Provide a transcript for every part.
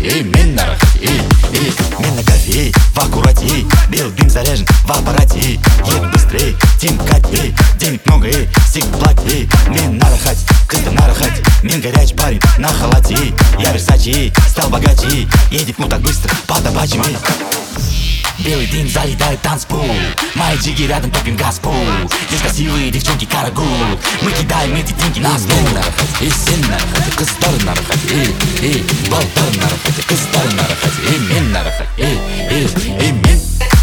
рахате, мен на рахате, мен на кайфе, в аккурате, белый дым заряжен в аппарате. Едем быстрее, тим катей, денег много, сик плати. Мен на рахате, кызды на рахате, мен горячий парень на халате. Я Версачи, стал богаче, едет ну так быстро по табачиме. Белый дым залетает танцпол, мои джиги рядом топим газпол. Здесь красивые девчонки карагул, мы кидаем эти деньги на стол. Мен на рахате, сен на рахате, кыздар на рахате, балдар на рахате, кыздар на рахате, мен на рахате, мен.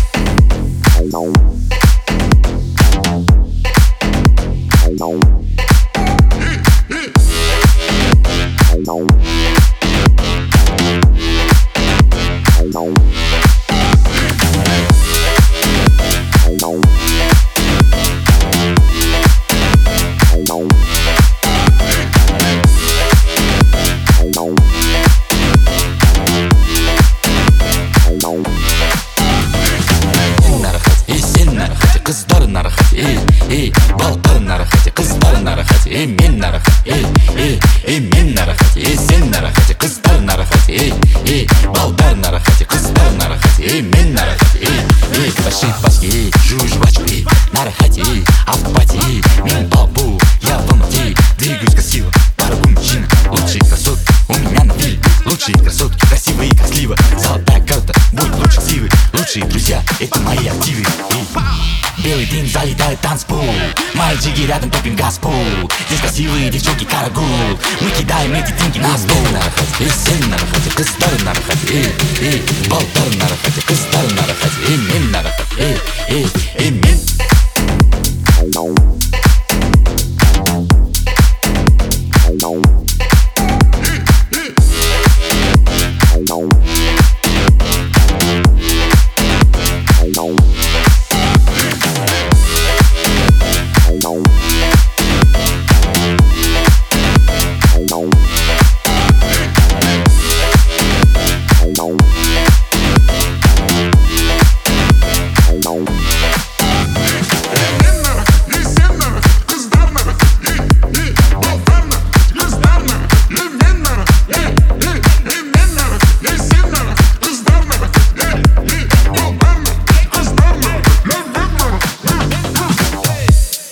Кыздар на рахате, балдар на рахате, кыздар на рахате, мен на рахате, мен на рахате, сен на рахате, кыздар на рахате, балдар на рахате, кыздар на рахате, мен на рахате, большие пачки, жую жвачки, на рахате, автопати, мен бабу, я в Алмате, двигаюсь красиво, дорогой мужчина, лучшие красотки у меня на вилле, лучшие красотки, красивые как слива, золотая карта, будет лучше сивы, лучшие друзья, это мои активы. Белый дым залетает танцпол, мои джиги рядом топим газпол. Здесь красивые девчонки карагул, мы кидаем эти деньги на стол. Мен на рахате, сен на рахате, кыздар на рахате, балдар на рахате, кыздар на рахате, мен на рахате, мен.